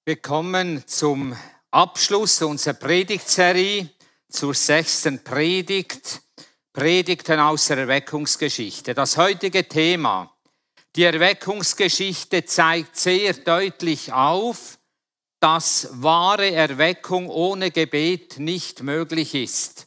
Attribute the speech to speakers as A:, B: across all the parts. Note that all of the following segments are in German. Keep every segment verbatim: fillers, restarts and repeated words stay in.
A: Wir kommen zum Abschluss unserer Predigtserie, zur sechsten Predigt, Predigten aus der Erweckungsgeschichte. Das heutige Thema, die Erweckungsgeschichte, zeigt sehr deutlich auf, dass wahre Erweckung ohne Gebet nicht möglich ist.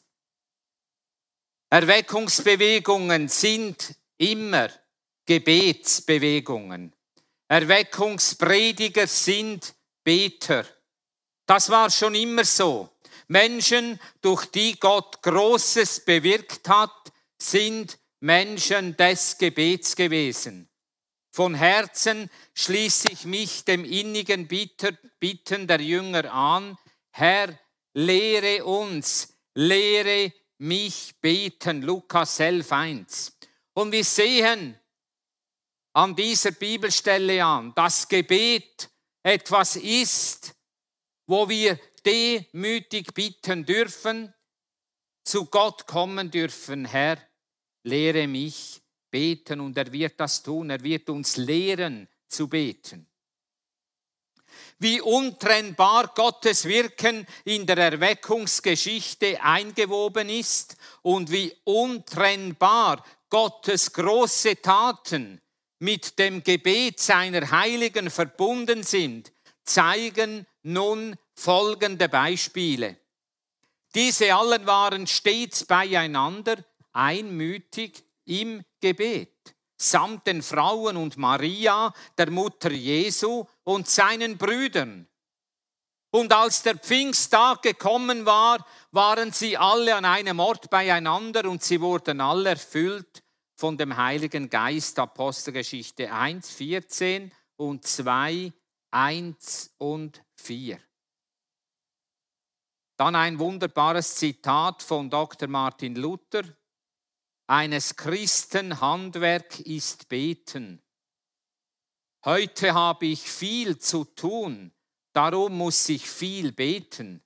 A: Erweckungsbewegungen sind immer Gebetsbewegungen. Erweckungsprediger sind Beter. Das war schon immer so. Menschen, durch die Gott Großes bewirkt hat, sind Menschen des Gebets gewesen. Von Herzen schließe ich mich dem innigen Bitten der Jünger an: Herr, lehre uns, lehre mich beten. Lukas elf, eins. Und wir sehen an dieser Bibelstelle an, dass Gebet etwas ist, wo wir demütig bitten dürfen, zu Gott kommen dürfen: Herr, lehre mich beten. Und er wird das tun, er wird uns lehren zu beten. Wie untrennbar Gottes Wirken in der Erweckungsgeschichte eingewoben ist und wie untrennbar Gottes große Taten mit dem Gebet seiner Heiligen verbunden sind, zeigen nun folgende Beispiele. Diese allen waren stets beieinander, einmütig im Gebet, samt den Frauen und Maria, der Mutter Jesu, und seinen Brüdern. Und als der Pfingsttag gekommen war, waren sie alle an einem Ort beieinander und sie wurden alle erfüllt von dem Heiligen Geist. Apostelgeschichte eins, vierzehn und zwei, eins und vier. Dann ein wunderbares Zitat von Doktor Martin Luther: Eines Christen Handwerk ist Beten. Heute habe ich viel zu tun, darum muss ich viel beten.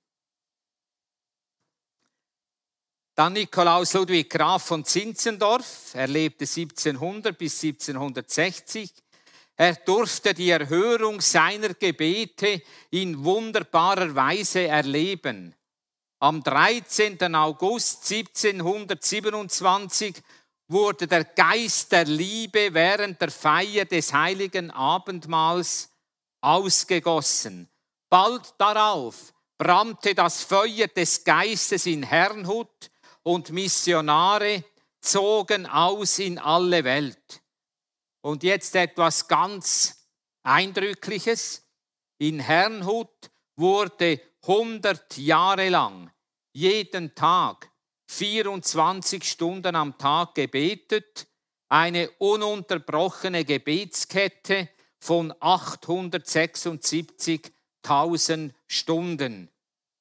A: Dann Nikolaus Ludwig Graf von Zinzendorf, er lebte siebzehnhundert bis siebzehnhundertsechzig. Er durfte die Erhörung seiner Gebete in wunderbarer Weise erleben. Am dreizehnten August siebzehnhundertsiebenundzwanzig wurde der Geist der Liebe während der Feier des heiligen Abendmahls ausgegossen. Bald darauf brannte das Feuer des Geistes in Herrnhut und Missionare zogen aus in alle Welt. Und jetzt etwas ganz Eindrückliches. In Herrnhut wurde hundert Jahre lang jeden Tag vierundzwanzig Stunden am Tag gebetet, eine ununterbrochene Gebetskette von achthundertsechsundsiebzigtausend Stunden.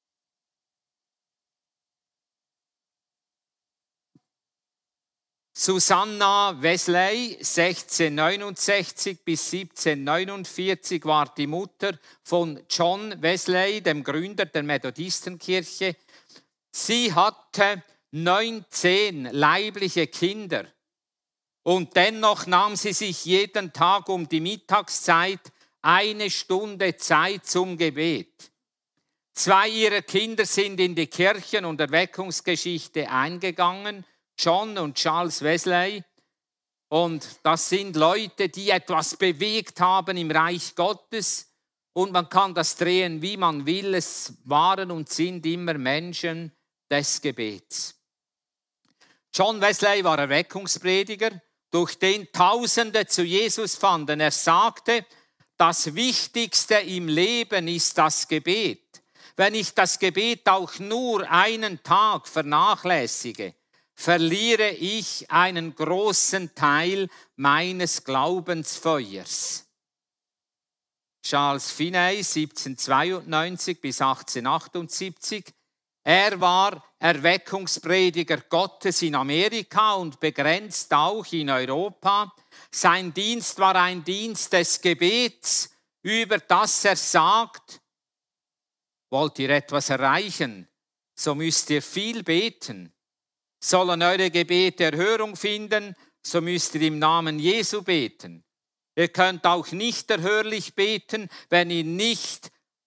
A: Susanna Wesley, sechzehnhundertneunundsechzig bis siebzehnhundertneunundvierzig, war die Mutter von John Wesley, dem Gründer der Methodistenkirche. Sie hatte neunzehn leibliche Kinder und dennoch nahm sie sich jeden Tag um die Mittagszeit eine Stunde Zeit zum Gebet. Zwei ihrer Kinder sind in die Kirchen- und Erweckungsgeschichte eingegangen, John und Charles Wesley. Und das sind Leute, die etwas bewegt haben im Reich Gottes. Und man kann das drehen, wie man will. Es waren und sind immer Menschen des Gebets. John Wesley war Erweckungsprediger, durch den Tausende zu Jesus fanden. Er sagte, das Wichtigste im Leben ist das Gebet. Wenn ich das Gebet auch nur einen Tag vernachlässige, verliere ich einen großen Teil meines Glaubensfeuers. Charles Finney, siebzehnhundertzweiundneunzig bis achtzehnhundertachtundsiebzig. Er war Erweckungsprediger Gottes in Amerika und begrenzt auch in Europa. Sein Dienst war ein Dienst des Gebets, über das er sagt: Wollt ihr etwas erreichen, so müsst ihr viel beten. Sollen eure Gebete Erhörung finden, so müsst ihr im Namen Jesu beten. Ihr könnt auch nicht erhörlich beten, wenn ihr nicht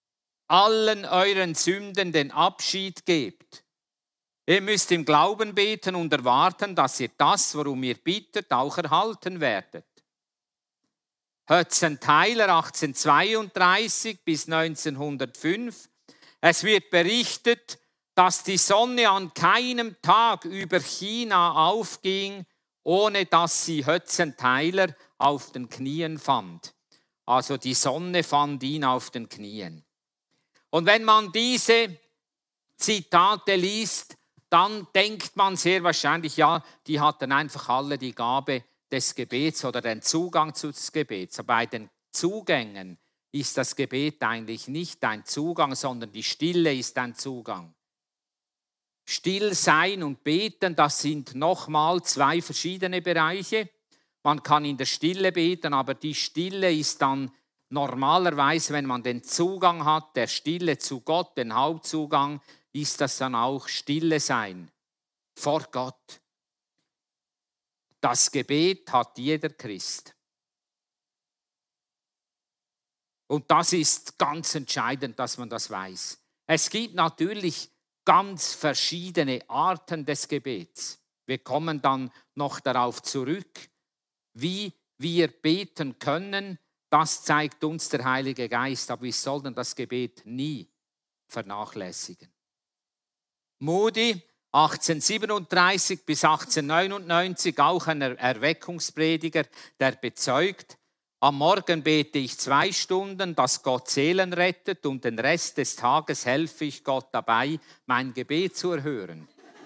A: allen euren Sünden den Abschied gebt. Ihr müsst im Glauben beten und erwarten, dass ihr das, worum ihr bittet, auch erhalten werdet. Hötzenthaler achtzehnhundertzweiunddreißig bis neunzehnhundertfünf. Es wird berichtet, dass die Sonne an keinem Tag über China aufging, ohne dass sie Hötzenthaler auf den Knien fand. Also die Sonne fand ihn auf den Knien. Und wenn man diese Zitate liest, dann denkt man sehr wahrscheinlich, ja, die hatten einfach alle die Gabe des Gebets oder den Zugang des Gebets. Aber bei den Zugängen ist das Gebet eigentlich nicht ein Zugang, sondern die Stille ist ein Zugang. Still sein und beten, das sind nochmal zwei verschiedene Bereiche. Man kann in der Stille beten, aber die Stille ist dann normalerweise, wenn man den Zugang hat, der Stille zu Gott, den Hauptzugang, ist das dann auch Stille sein vor Gott. Das Gebet hat jeder Christ. Und das ist ganz entscheidend, dass man das weiß. Es gibt natürlich ganz verschiedene Arten des Gebets. Wir kommen dann noch darauf zurück, wie wir beten können. Das zeigt uns der Heilige Geist, aber wir sollten das Gebet nie vernachlässigen. Moody, achtzehnhundertsiebenunddreißig bis achtzehnhundertneunundneunzig, auch ein Erweckungsprediger, der bezeugt, am Morgen bete ich zwei Stunden, dass Gott Seelen rettet und den Rest des Tages helfe ich Gott dabei, mein Gebet zu erhören.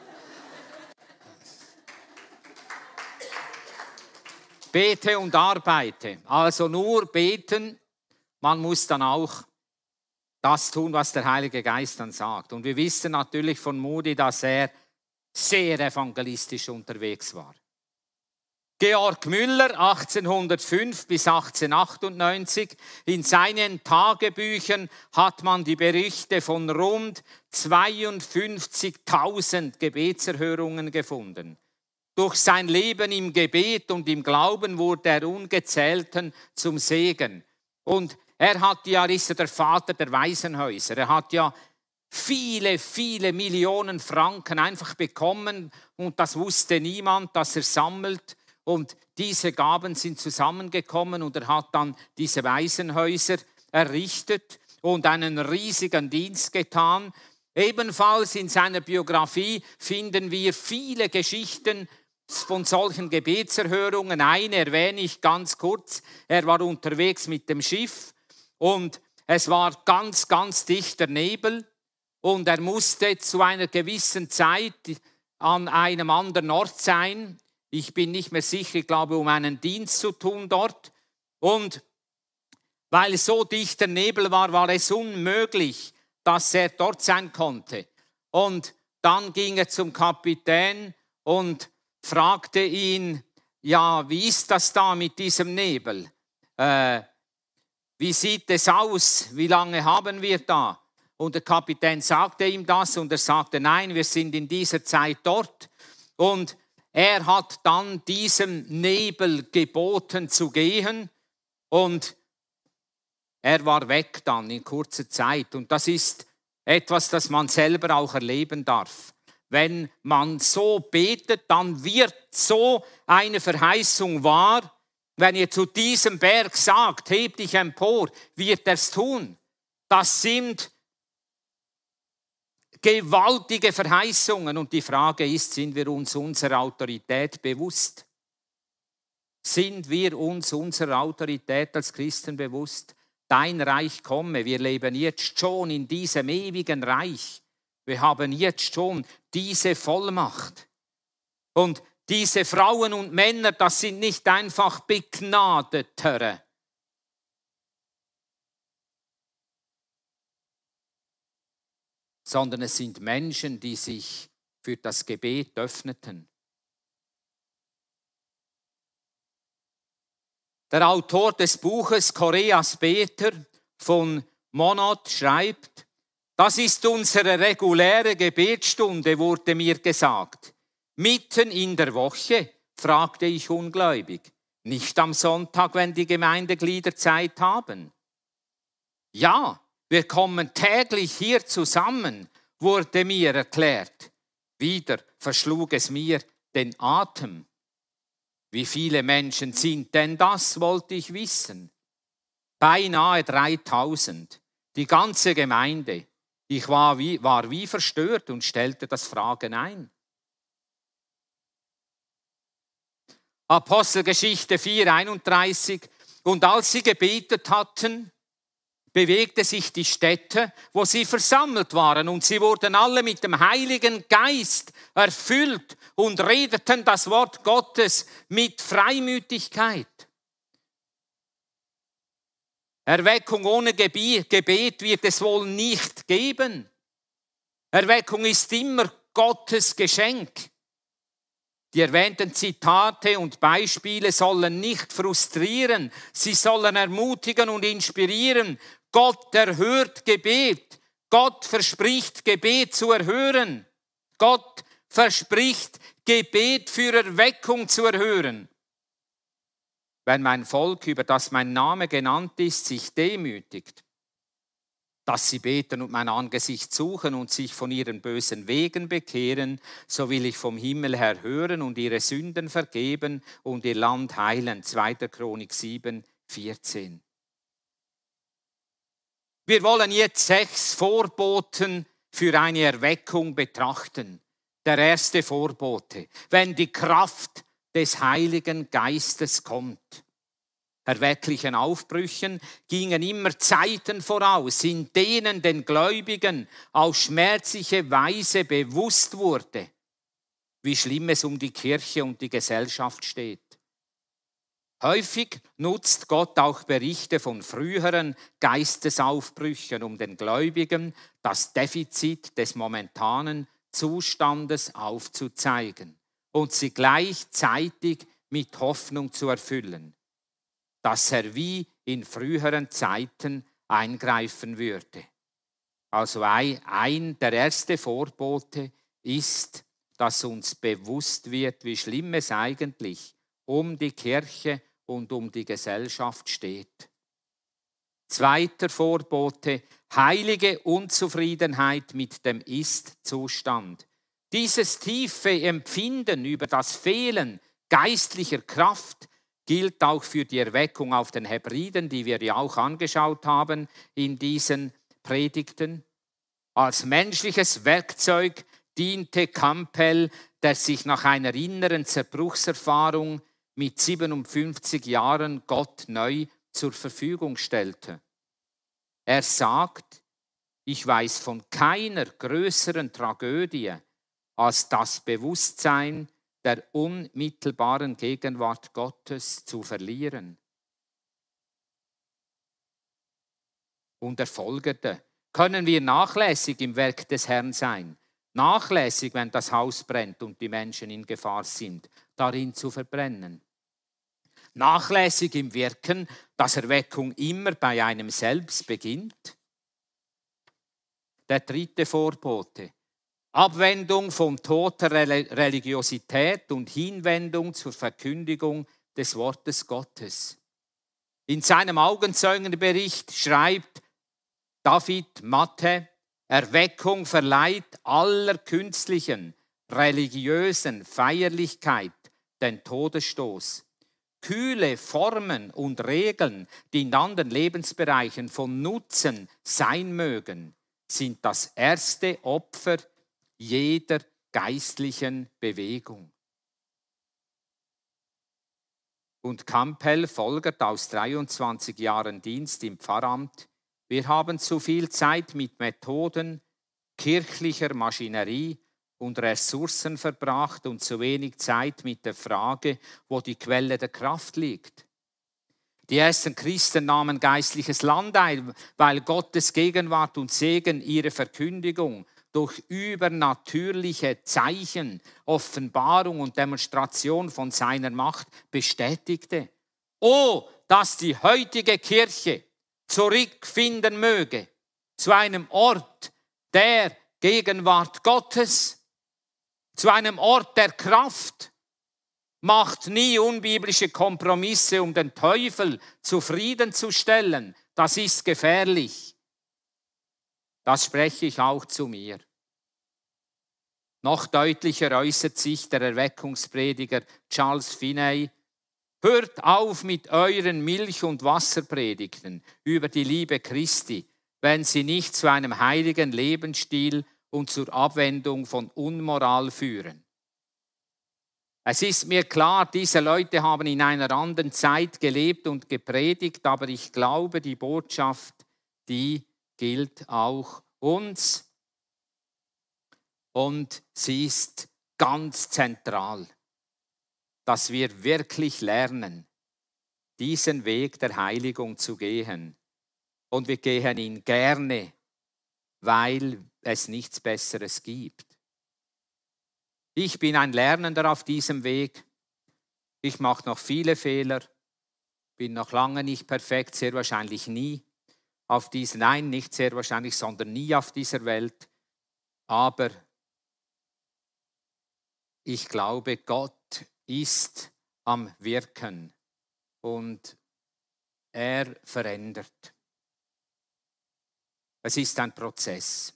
A: Bete und arbeite. Also nur beten, man muss dann auch das tun, was der Heilige Geist dann sagt. Und wir wissen natürlich von Moody, dass er sehr evangelistisch unterwegs war. Georg Müller, achtzehnhundertfünf bis achtzehnhundertachtundneunzig, in seinen Tagebüchern hat man die Berichte von rund zweiundfünfzigtausend Gebetserhörungen gefunden. Durch sein Leben im Gebet und im Glauben wurde er Ungezählten zum Segen. Und er hat ja, ist ja der Vater der Waisenhäuser. Er hat ja viele, viele Millionen Franken einfach bekommen und das wusste niemand, dass er sammelt. Und diese Gaben sind zusammengekommen und er hat dann diese Waisenhäuser errichtet und einen riesigen Dienst getan. Ebenfalls in seiner Biografie finden wir viele Geschichten von solchen Gebetserhörungen. Eine erwähne ich ganz kurz. Er war unterwegs mit dem Schiff und es war ganz, ganz dichter Nebel und er musste zu einer gewissen Zeit an einem anderen Ort sein. Ich bin nicht mehr sicher, ich glaube, um einen Dienst zu tun dort. Und weil so dichter Nebel war, war es unmöglich, dass er dort sein konnte. Und dann ging er zum Kapitän und fragte ihn, ja, wie ist das da mit diesem Nebel? Äh, wie sieht es aus? Wie lange haben wir da? Und der Kapitän sagte ihm das und er sagte, nein, wir sind in dieser Zeit dort. Und er hat dann diesem Nebel geboten zu gehen und er war weg dann in kurzer Zeit. Und das ist etwas, das man selber auch erleben darf. Wenn man so betet, dann wird so eine Verheißung wahr. Wenn ihr zu diesem Berg sagt, heb dich empor, wird er es tun. Das sind gewaltige Verheißungen und die Frage ist, sind wir uns unserer Autorität bewusst? Sind wir uns unserer Autorität als Christen bewusst? Dein Reich komme, wir leben jetzt schon in diesem ewigen Reich. Wir haben jetzt schon diese Vollmacht. Und diese Frauen und Männer, das sind nicht einfach Begnadetere. Sondern es sind Menschen, die sich für das Gebet öffneten. Der Autor des Buches Koreas Beter von Monod schreibt, das ist unsere reguläre Gebetsstunde, wurde mir gesagt. Mitten in der Woche, fragte ich ungläubig. Nicht am Sonntag, wenn die Gemeindeglieder Zeit haben. Ja, Wir kommen täglich hier zusammen, wurde mir erklärt. Wieder verschlug es mir den Atem. Wie viele Menschen sind denn das, wollte ich wissen. Beinahe dreitausend. Die ganze Gemeinde. Ich war wie, war wie verstört und stellte das Fragen ein. Apostelgeschichte vier, einunddreißig. Und als sie gebetet hatten, bewegte sich die Stätte, wo sie versammelt waren, und sie wurden alle mit dem Heiligen Geist erfüllt und redeten das Wort Gottes mit Freimütigkeit. Erweckung ohne Gebet wird es wohl nicht geben. Erweckung ist immer Gottes Geschenk. Die erwähnten Zitate und Beispiele sollen nicht frustrieren, sie sollen ermutigen und inspirieren. Gott erhört Gebet. Gott verspricht, Gebet zu erhören. Gott verspricht, Gebet für Erweckung zu erhören. Wenn mein Volk, über das mein Name genannt ist, sich demütigt, dass sie beten und mein Angesicht suchen und sich von ihren bösen Wegen bekehren, so will ich vom Himmel her hören und ihre Sünden vergeben und ihr Land heilen. zweiter Chronik sieben, vierzehn. Wir wollen jetzt sechs Vorboten für eine Erweckung betrachten. Der erste Vorbote, wenn die Kraft des Heiligen Geistes kommt. Erwecklichen Aufbrüchen gingen immer Zeiten voraus, in denen den Gläubigen auf schmerzliche Weise bewusst wurde, wie schlimm es um die Kirche und die Gesellschaft steht. Häufig nutzt Gott auch Berichte von früheren Geistesaufbrüchen, um den Gläubigen das Defizit des momentanen Zustandes aufzuzeigen und sie gleichzeitig mit Hoffnung zu erfüllen, dass er wie in früheren Zeiten eingreifen würde. Also ein, der erste Vorbote ist, dass uns bewusst wird, wie schlimm es eigentlich um die Kirche und um die Gesellschaft steht. Zweiter Vorbote, heilige Unzufriedenheit mit dem Ist-Zustand. Dieses tiefe Empfinden über das Fehlen geistlicher Kraft gilt auch für die Erweckung auf den Hebriden, die wir ja auch angeschaut haben in diesen Predigten. Als menschliches Werkzeug diente Campbell, der sich nach einer inneren Zerbruchserfahrung mit siebenundfünfzig Jahren Gott neu zur Verfügung stellte. Er sagt, ich weiß von keiner größeren Tragödie als das Bewusstsein der unmittelbaren Gegenwart Gottes zu verlieren. Und er folgerte, können wir nachlässig im Werk des Herrn sein? Nachlässig, wenn das Haus brennt und die Menschen in Gefahr sind, darin zu verbrennen. Nachlässig im Wirken, dass Erweckung immer bei einem selbst beginnt. Der dritte Vorbote. Abwendung von toter Religiosität und Hinwendung zur Verkündigung des Wortes Gottes. In seinem Augenzeugenbericht schreibt David Matte, Erweckung verleiht aller künstlichen, religiösen Feierlichkeit den Todesstoß. Kühle Formen und Regeln, die in anderen Lebensbereichen von Nutzen sein mögen, sind das erste Opfer jeder geistlichen Bewegung. Und Campbell folgert aus dreiundzwanzig Jahren Dienst im Pfarramt: Wir haben zu viel Zeit mit Methoden kirchlicher Maschinerie und Ressourcen verbracht und zu wenig Zeit mit der Frage, wo die Quelle der Kraft liegt. Die ersten Christen nahmen geistliches Land ein, weil Gottes Gegenwart und Segen ihre Verkündigung durch übernatürliche Zeichen, Offenbarung und Demonstration von seiner Macht bestätigte. Oh, dass die heutige Kirche zurückfinden möge zu einem Ort der Gegenwart Gottes, zu einem Ort der Kraft. Macht nie unbiblische Kompromisse, um den Teufel zufriedenzustellen. Das ist gefährlich. Das spreche ich auch zu mir. Noch deutlicher äußert sich der Erweckungsprediger Charles Finney: Hört auf mit euren Milch- und Wasserpredigten über die Liebe Christi, wenn sie nicht zu einem heiligen Lebensstil und zur Abwendung von Unmoral führen. Es ist mir klar, diese Leute haben in einer anderen Zeit gelebt und gepredigt, aber ich glaube, die Botschaft, die gilt auch uns. Und sie ist ganz zentral, dass wir wirklich lernen, diesen Weg der Heiligung zu gehen. Und wir gehen ihn gerne, weil es nichts Besseres gibt. Ich bin ein Lernender auf diesem Weg. Ich mache noch viele Fehler, bin noch lange nicht perfekt, sehr wahrscheinlich nie auf dieser, nein, nicht sehr wahrscheinlich, sondern nie auf dieser Welt. Aber ich glaube, Gott ist am Wirken und er verändert. Es ist ein Prozess.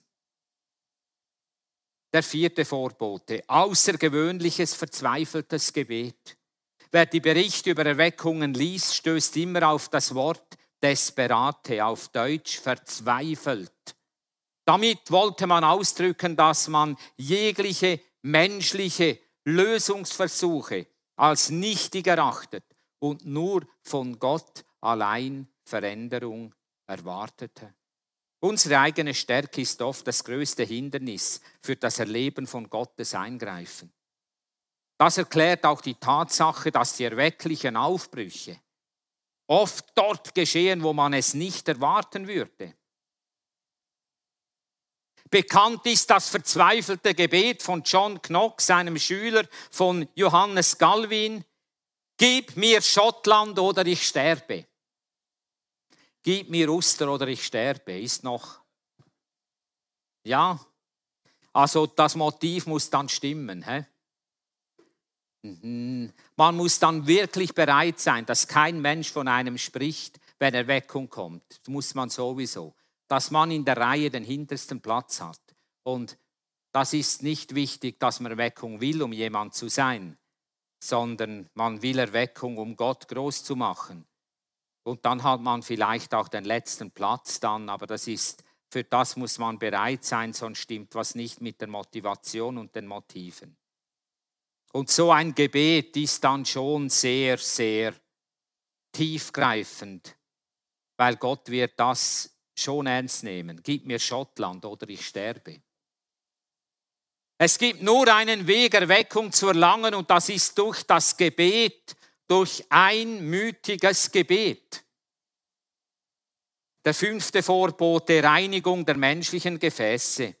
A: Der vierte Vorbote, außergewöhnliches, verzweifeltes Gebet. Wer die Berichte über Erweckungen liest, stößt immer auf das Wort desperate, auf Deutsch verzweifelt. Damit wollte man ausdrücken, dass man jegliche menschliche Lösungsversuche als nichtig erachtet und nur von Gott allein Veränderung erwartete. Unsere eigene Stärke ist oft das größte Hindernis für das Erleben von Gottes Eingreifen. Das erklärt auch die Tatsache, dass die erwecklichen Aufbrüche oft dort geschehen, wo man es nicht erwarten würde. Bekannt ist das verzweifelte Gebet von John Knox, einem Schüler von Johannes Galvin: Gib mir Schottland oder ich sterbe. Gib mir Uster oder ich sterbe, ist noch. Ja, also das Motiv muss dann stimmen. He? Mhm. Man muss dann wirklich bereit sein, dass kein Mensch von einem spricht, wenn Erweckung kommt. Das muss man sowieso. Dass man in der Reihe den hintersten Platz hat. Und das ist nicht wichtig, dass man Erweckung will, um jemand zu sein, sondern man will Erweckung, um Gott groß zu machen. Und dann hat man vielleicht auch den letzten Platz dann, aber das ist, für das muss man bereit sein, sonst stimmt was nicht mit der Motivation und den Motiven. Und so ein Gebet ist dann schon sehr, sehr tiefgreifend, weil Gott wird das schon ernst nehmen. Gib mir Schottland oder ich sterbe. Es gibt nur einen Weg, Erweckung zu erlangen, und das ist durch das Gebet, durch einmütiges Gebet. Der fünfte Vorbote, Reinigung der menschlichen Gefäße.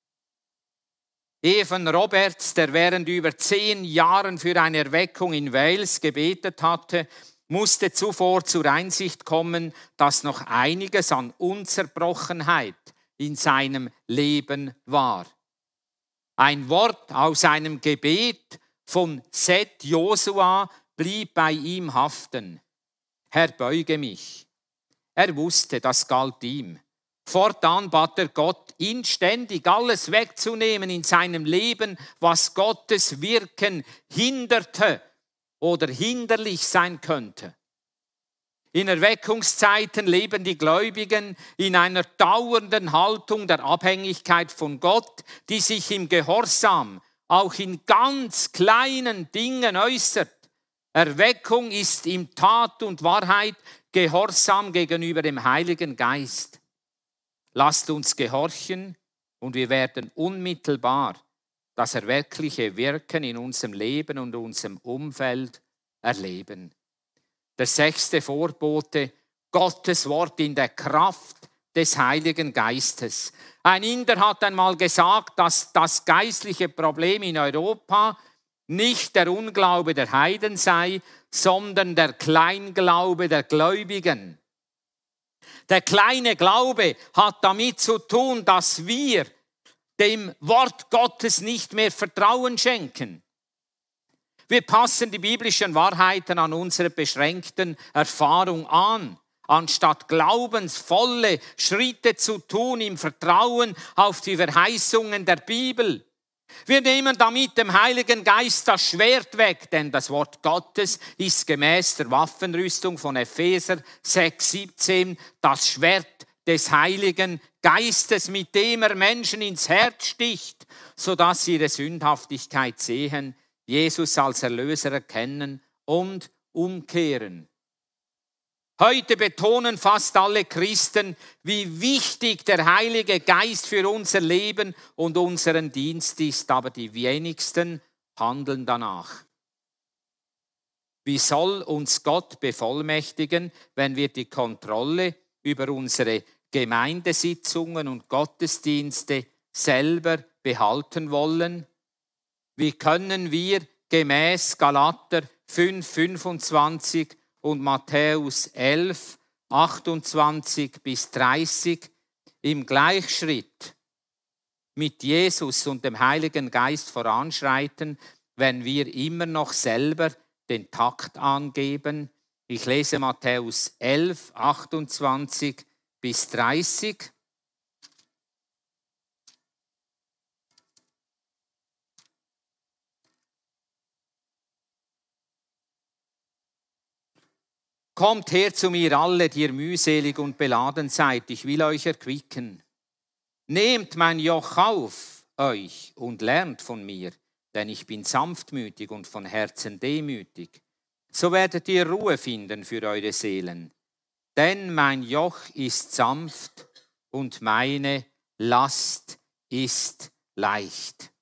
A: Evan Roberts, der während über zehn Jahren für eine Erweckung in Wales gebetet hatte, musste zuvor zur Einsicht kommen, dass noch einiges an Unzerbrochenheit in seinem Leben war. Ein Wort aus einem Gebet von Seth Josua blieb bei ihm haften: Herr, beuge mich. Er wusste, das galt ihm. Fortan bat er Gott, inständig alles wegzunehmen in seinem Leben, was Gottes Wirken hinderte oder hinderlich sein könnte. In Erweckungszeiten leben die Gläubigen in einer dauernden Haltung der Abhängigkeit von Gott, die sich im Gehorsam auch in ganz kleinen Dingen äußert. Erweckung ist in Tat und Wahrheit Gehorsam gegenüber dem Heiligen Geist. Lasst uns gehorchen und wir werden unmittelbar das erweckliche Wirken in unserem Leben und unserem Umfeld erleben. Der sechste Vorbote, Gottes Wort in der Kraft des Heiligen Geistes. Ein Inder hat einmal gesagt, dass das geistliche Problem in Europa nicht der Unglaube der Heiden sei, sondern der Kleinglaube der Gläubigen. Der kleine Glaube hat damit zu tun, dass wir dem Wort Gottes nicht mehr Vertrauen schenken. Wir passen die biblischen Wahrheiten an unsere beschränkten Erfahrung an. anstatt glaubensvolle Schritte zu tun im Vertrauen auf die Verheißungen der Bibel. Wir nehmen damit dem Heiligen Geist das Schwert weg, denn das Wort Gottes ist gemäß der Waffenrüstung von Epheser sechs siebzehn das Schwert des Heiligen Geistes, mit dem er Menschen ins Herz sticht, sodass sie ihre Sündhaftigkeit sehen, Jesus als Erlöser erkennen und umkehren. Heute betonen fast alle Christen, wie wichtig der Heilige Geist für unser Leben und unseren Dienst ist, aber die wenigsten handeln danach. Wie soll uns Gott bevollmächtigen, wenn wir die Kontrolle über unsere Gemeindesitzungen und Gottesdienste selber behalten wollen? Wie können wir gemäß Galater fünf fünfundzwanzig und Matthäus elf achtundzwanzig bis dreißig im Gleichschritt mit Jesus und dem Heiligen Geist voranschreiten, wenn wir immer noch selber den Takt angeben? Ich lese Matthäus elf achtundzwanzig bis dreißig. Kommt her zu mir alle, die ihr mühselig und beladen seid, ich will euch erquicken. Nehmt mein Joch auf euch und lernt von mir, denn ich bin sanftmütig und von Herzen demütig. So werdet ihr Ruhe finden für eure Seelen. Denn mein Joch ist sanft und meine Last ist leicht.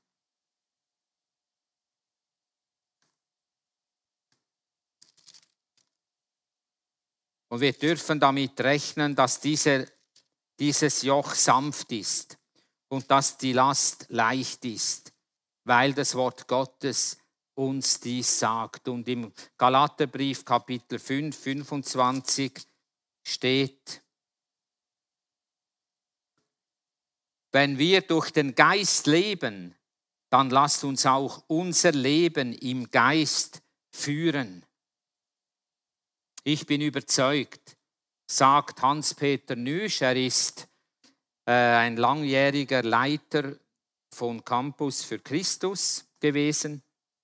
A: Und wir dürfen damit rechnen, dass diese, dieses Joch sanft ist und dass die Last leicht ist, weil das Wort Gottes uns dies sagt. Und im Galaterbrief Kapitel fünf, fünfundzwanzig steht: Wenn wir durch den Geist leben, dann lasst uns auch unser Leben im Geist führen. Ich bin überzeugt, sagt Hans-Peter Nüsch, er ist äh, ein langjähriger Leiter von Campus für Christus gewesen.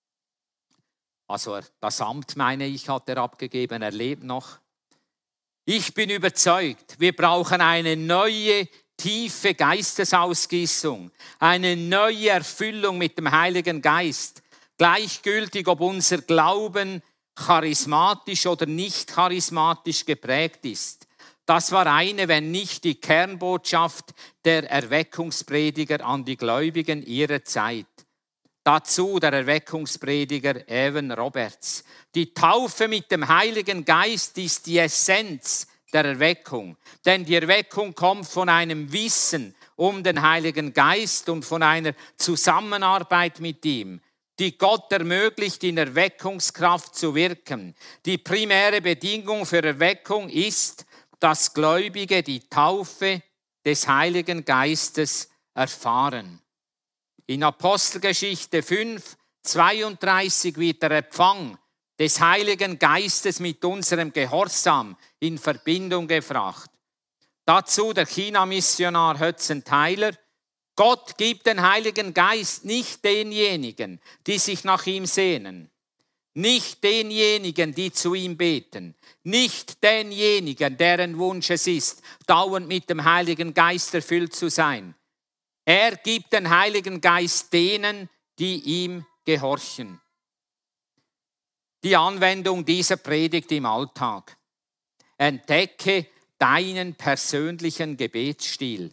A: Also das Amt, meine ich, hat er abgegeben, er lebt noch. Ich bin überzeugt, wir brauchen eine neue, tiefe Geistesausgießung, eine neue Erfüllung mit dem Heiligen Geist. Gleichgültig, ob unser Glauben charismatisch oder nicht charismatisch geprägt ist. Das war eine, wenn nicht die Kernbotschaft der Erweckungsprediger an die Gläubigen ihrer Zeit. Dazu der Erweckungsprediger Evan Roberts. Die Taufe mit dem Heiligen Geist ist die Essenz der Erweckung. Denn die Erweckung kommt von einem Wissen um den Heiligen Geist und von einer Zusammenarbeit mit ihm, die Gott ermöglicht, in Erweckungskraft zu wirken. Die primäre Bedingung für Erweckung ist, dass Gläubige die Taufe des Heiligen Geistes erfahren. In Apostelgeschichte fünf zweiunddreißig wird der Empfang des Heiligen Geistes mit unserem Gehorsam in Verbindung gebracht. Dazu der China-Missionar Hudson Taylor: Gott gibt den Heiligen Geist nicht denjenigen, die sich nach ihm sehnen, nicht denjenigen, die zu ihm beten, nicht denjenigen, deren Wunsch es ist, dauernd mit dem Heiligen Geist erfüllt zu sein. Er gibt den Heiligen Geist denen, die ihm gehorchen. Die Anwendung dieser Predigt im Alltag. Entdecke deinen persönlichen Gebetsstil.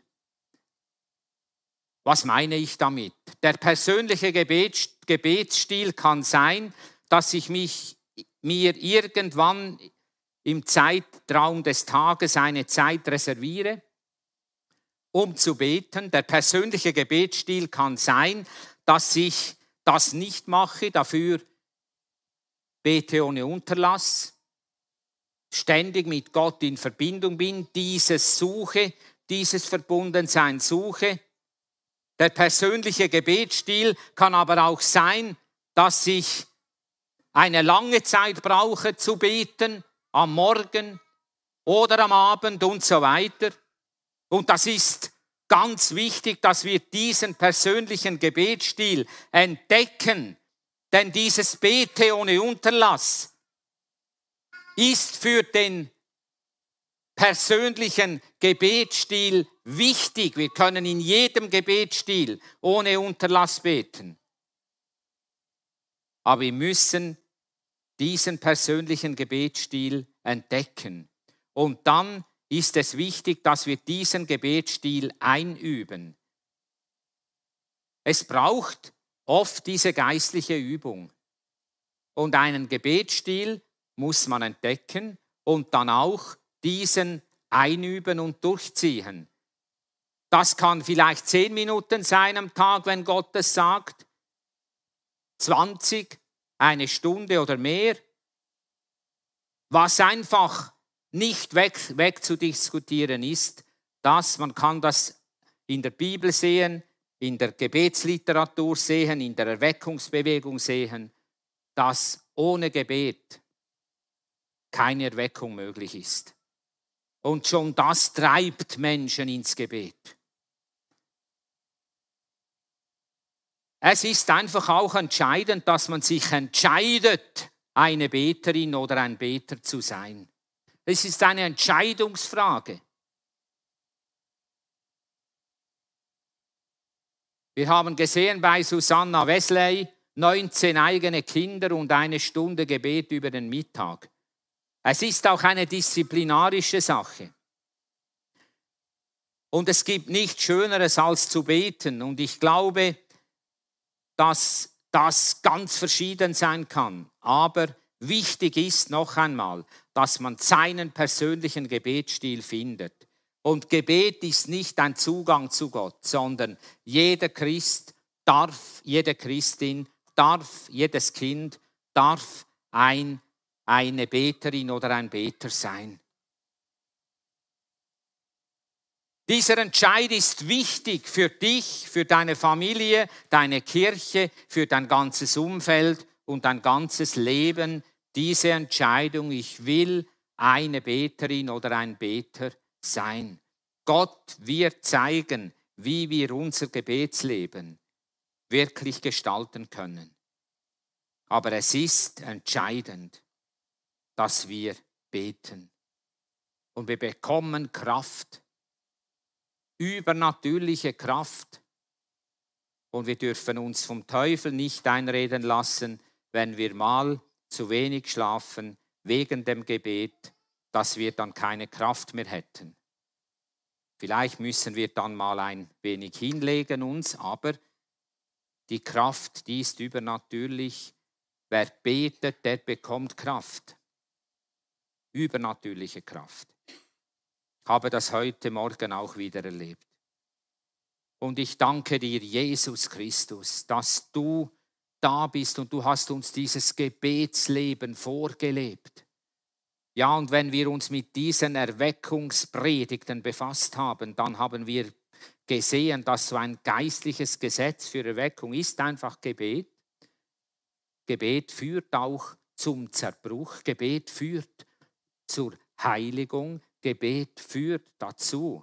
A: Was meine ich damit? Der persönliche Gebetsstil kann sein, dass ich mich, mir irgendwann im Zeitraum des Tages eine Zeit reserviere, um zu beten. Der persönliche Gebetsstil kann sein, dass ich das nicht mache, dafür bete ohne Unterlass, ständig mit Gott in Verbindung bin, dieses suche, dieses Verbundensein suche. Der persönliche Gebetsstil kann aber auch sein, dass ich eine lange Zeit brauche zu beten, am Morgen oder am Abend und so weiter. Und das ist ganz wichtig, dass wir diesen persönlichen Gebetsstil entdecken, denn dieses Bete ohne Unterlass ist für den persönlichen Gebetsstil wichtig. Wir können in jedem Gebetsstil ohne Unterlass beten. Aber wir müssen diesen persönlichen Gebetsstil entdecken. Und dann ist es wichtig, dass wir diesen Gebetsstil einüben. Es braucht oft diese geistliche Übung. Und einen Gebetsstil muss man entdecken und dann auch diesen einüben und durchziehen. Das kann vielleicht zehn Minuten sein am Tag, wenn Gott es sagt, zwanzig, eine Stunde oder mehr. Was einfach nicht weg, wegzudiskutieren ist, dass man kann das in der Bibel sehen, in der Gebetsliteratur sehen, in der Erweckungsbewegung sehen, dass ohne Gebet keine Erweckung möglich ist. Und schon das treibt Menschen ins Gebet. Es ist einfach auch entscheidend, dass man sich entscheidet, eine Beterin oder ein Beter zu sein. Es ist eine Entscheidungsfrage. Wir haben gesehen bei Susanna Wesley, neunzehn eigene Kinder und eine Stunde Gebet über den Mittag. Es ist auch eine disziplinarische Sache. Und es gibt nichts Schöneres als zu beten. Und ich glaube, dass das ganz verschieden sein kann. Aber wichtig ist noch einmal, dass man seinen persönlichen Gebetsstil findet. Und Gebet ist nicht ein Zugang zu Gott, sondern jeder Christ darf, jede Christin darf, jedes Kind darf ein eine Beterin oder ein Beter sein. Dieser Entscheid ist wichtig für dich, für deine Familie, deine Kirche, für dein ganzes Umfeld und dein ganzes Leben. Diese Entscheidung, ich will eine Beterin oder ein Beter sein. Gott wird zeigen, wie wir unser Gebetsleben wirklich gestalten können. Aber es ist entscheidend, dass wir beten. Und wir bekommen Kraft, übernatürliche Kraft. Und wir dürfen uns vom Teufel nicht einreden lassen, wenn wir mal zu wenig schlafen wegen dem Gebet, dass wir dann keine Kraft mehr hätten. Vielleicht müssen wir dann mal ein wenig hinlegen uns, aber die Kraft, die ist übernatürlich. Wer betet, der bekommt Kraft. Übernatürliche Kraft. Ich habe das heute Morgen auch wieder erlebt. Und ich danke dir, Jesus Christus, dass du da bist und du hast uns dieses Gebetsleben vorgelebt. Ja, und wenn wir uns mit diesen Erweckungspredigten befasst haben, dann haben wir gesehen, dass so ein geistliches Gesetz für Erweckung ist einfach Gebet. Gebet führt auch zum Zerbruch. Gebet führt zur Heiligung. Gebet führt dazu,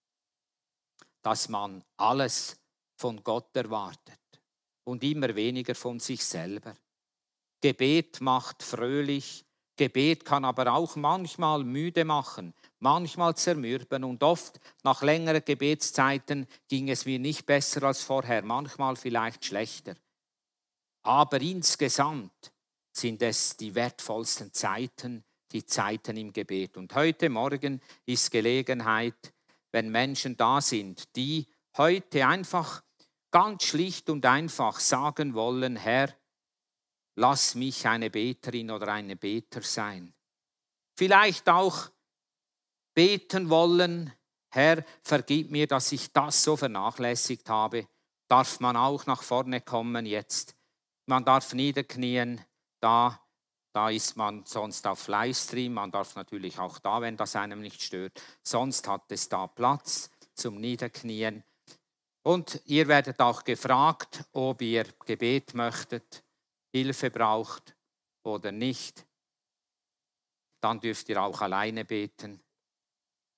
A: dass man alles von Gott erwartet und immer weniger von sich selber. Gebet macht fröhlich. Gebet kann aber auch manchmal müde machen, manchmal zermürben und oft nach längeren Gebetszeiten ging es mir nicht besser als vorher, manchmal vielleicht schlechter. Aber insgesamt sind es die wertvollsten Zeiten, die Zeiten im Gebet. Und heute Morgen ist Gelegenheit, wenn Menschen da sind, die heute einfach ganz schlicht und einfach sagen wollen, Herr, lass mich eine Beterin oder eine Beter sein. Vielleicht auch beten wollen, Herr, vergib mir, dass ich das so vernachlässigt habe. Darf man auch nach vorne kommen jetzt. Man darf niederknien, da, da ist man sonst auf Livestream. Man darf natürlich auch da, wenn das einem nicht stört. Sonst hat es da Platz zum Niederknien. Und ihr werdet auch gefragt, ob ihr Gebet möchtet, Hilfe braucht oder nicht. Dann dürft ihr auch alleine beten.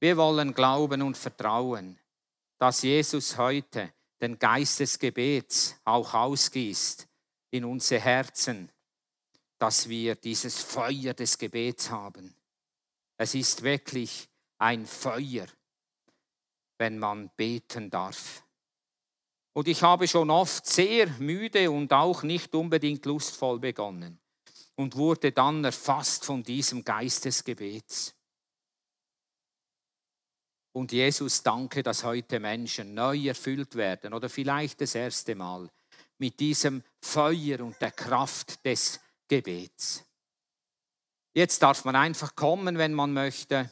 A: Wir wollen glauben und vertrauen, dass Jesus heute den Geist des Gebets auch ausgießt in unsere Herzen, dass wir dieses Feuer des Gebets haben. Es ist wirklich ein Feuer, wenn man beten darf. Und ich habe schon oft sehr müde und auch nicht unbedingt lustvoll begonnen und wurde dann erfasst von diesem Geist des Gebets. Und Jesus, danke, dass heute Menschen neu erfüllt werden oder vielleicht das erste Mal mit diesem Feuer und der Kraft des Gebets. Jetzt darf man einfach kommen, wenn man möchte,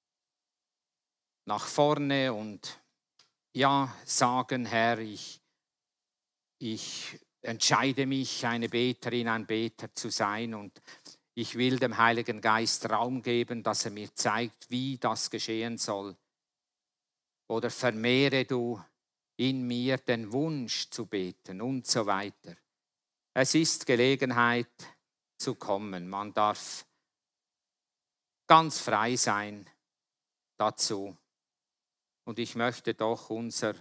A: nach vorne und ja, sagen, Herr, ich, ich entscheide mich, eine Beterin, ein Beter zu sein und ich will dem Heiligen Geist Raum geben, dass er mir zeigt, wie das geschehen soll. Oder vermehre du in mir den Wunsch zu beten und so weiter. Es ist Gelegenheit zu kommen. Man darf ganz frei sein dazu. Und ich möchte doch unser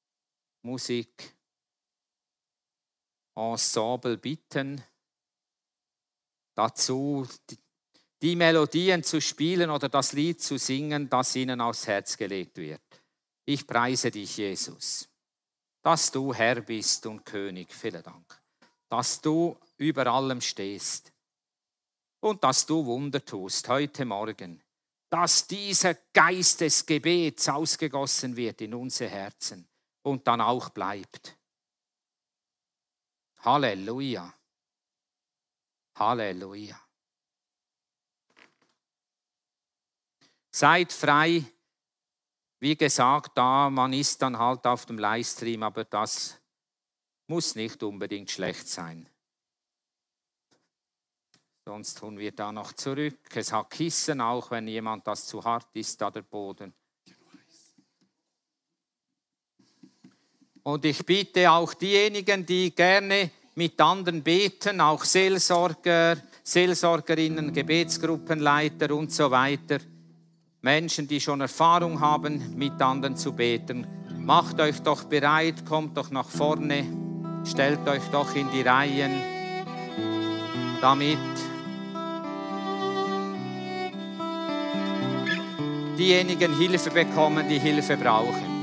A: Musikensemble bitten, dazu die, die Melodien zu spielen oder das Lied zu singen, das ihnen aufs Herz gelegt wird. Ich preise dich, Jesus, dass du Herr bist und König. Vielen Dank. Dass du über allem stehst und dass du Wunder tust heute Morgen. Dass dieser Geist des Gebets ausgegossen wird in unsere Herzen und dann auch bleibt. Halleluja. Halleluja. Seid frei. Wie gesagt, da man ist dann halt auf dem Livestream, aber das muss nicht unbedingt schlecht sein. Sonst tun wir da noch zurück. Es hat Kissen, auch wenn jemand das zu hart ist, da der Boden. Und ich bitte auch diejenigen, die gerne mit anderen beten, auch Seelsorger, Seelsorgerinnen, Gebetsgruppenleiter und so weiter, Menschen, die schon Erfahrung haben, mit anderen zu beten. Macht euch doch bereit, kommt doch nach vorne, stellt euch doch in die Reihen, damit diejenigen Hilfe bekommen, die Hilfe brauchen.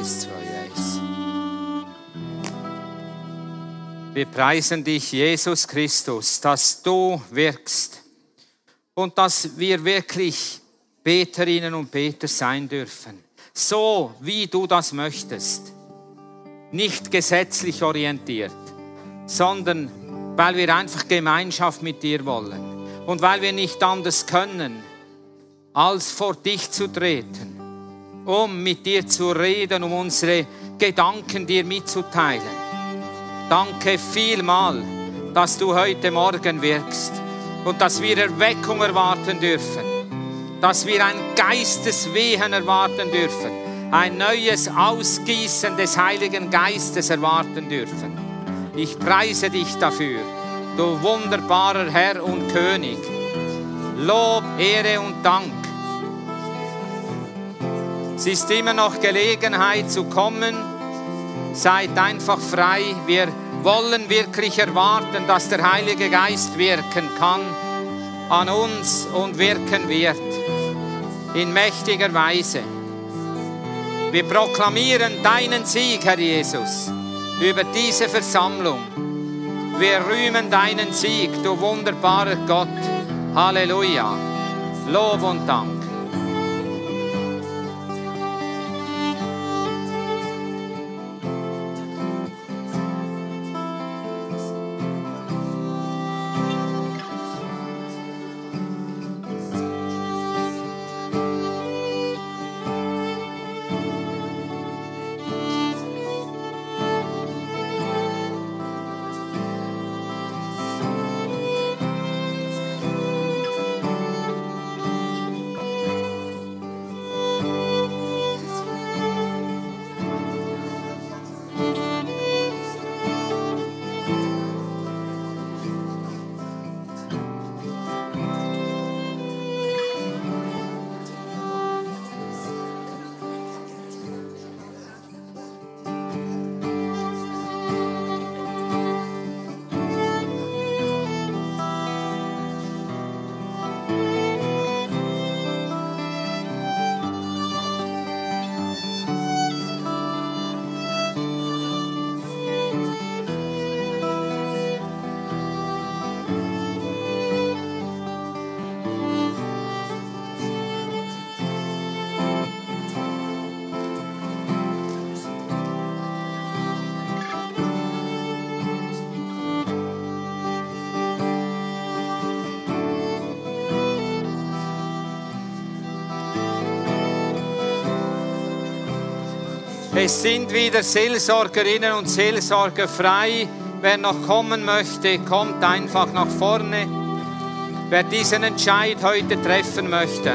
A: eins, zwei, eins. Wir preisen dich, Jesus Christus, dass du wirkst und dass wir wirklich Beterinnen und Beter sein dürfen. So, wie du das möchtest. Nicht gesetzlich orientiert, sondern weil wir einfach Gemeinschaft mit dir wollen und weil wir nicht anders können, als vor dich zu treten, um mit dir zu reden, um unsere Gedanken dir mitzuteilen. Danke vielmal, dass du heute Morgen wirkst und dass wir Erweckung erwarten dürfen, dass wir ein Geisteswehen erwarten dürfen, ein neues Ausgießen des Heiligen Geistes erwarten dürfen. Ich preise dich dafür, du wunderbarer Herr und König. Lob, Ehre und Dank. Es ist immer noch Gelegenheit zu kommen. Seid einfach frei. Wir wollen wirklich erwarten, dass der Heilige Geist wirken kann an uns und wirken wird in mächtiger Weise. Wir proklamieren deinen Sieg, Herr Jesus, über diese Versammlung. Wir rühmen deinen Sieg, du wunderbarer Gott. Halleluja. Lob und Dank. Es sind wieder Seelsorgerinnen und Seelsorger frei. Wer noch kommen möchte, kommt einfach nach vorne. Wer diesen Entscheid heute treffen möchte,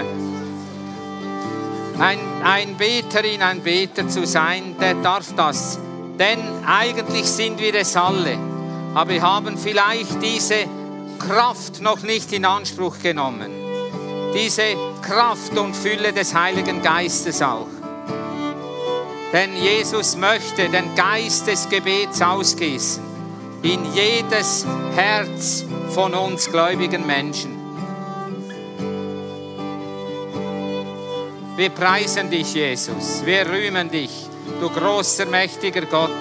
A: ein, ein Beterin, ein Beter zu sein, der darf das. Denn eigentlich sind wir es alle. Aber wir haben vielleicht diese Kraft noch nicht in Anspruch genommen. Diese Kraft und Fülle des Heiligen Geistes auch. Denn Jesus möchte den Geist des Gebets ausgießen in jedes Herz von uns gläubigen Menschen. Wir preisen dich, Jesus. Wir rühmen dich, du großer, mächtiger Gott.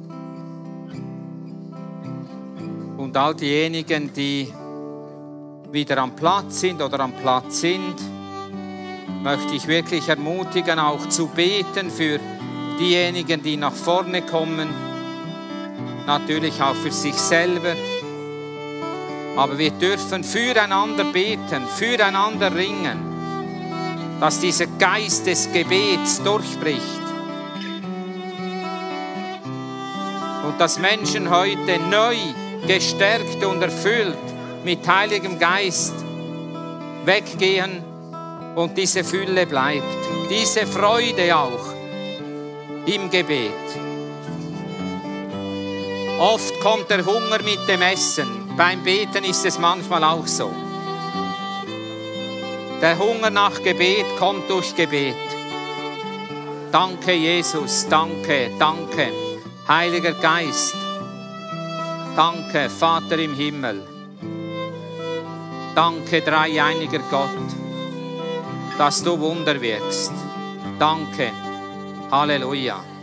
A: Und all diejenigen, die wieder am Platz sind oder am Platz sind, möchte ich wirklich ermutigen, auch zu beten für diejenigen, die nach vorne kommen. Natürlich auch für sich selber. Aber wir dürfen füreinander beten, füreinander ringen, dass dieser Geist des Gebets durchbricht. Und dass Menschen heute neu, gestärkt und erfüllt mit Heiligem Geist weggehen und diese Fülle bleibt. Diese Freude auch im Gebet. Oft kommt der Hunger mit dem Essen. Beim Beten ist es manchmal auch so. Der Hunger nach Gebet kommt durch Gebet. Danke, Jesus, danke, danke, Heiliger Geist. Danke, Vater im Himmel. Danke, dreieiniger Gott, dass du Wunder wirkst. Danke, Halleluja.